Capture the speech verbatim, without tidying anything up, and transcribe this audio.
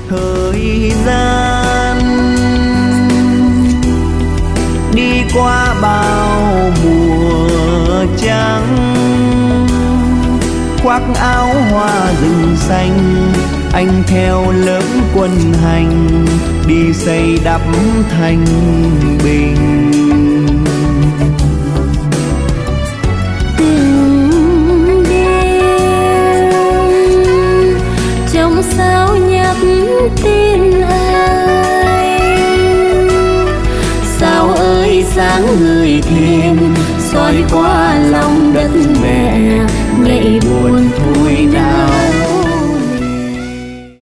thời gian đi qua bao mùa trắng, khoác áo hoa rừng xanh, anh theo lớp quân hành đi xây đắp thành bình. Từng đêm trong sao nhắc tin ai, sao ơi sáng người thêm soi qua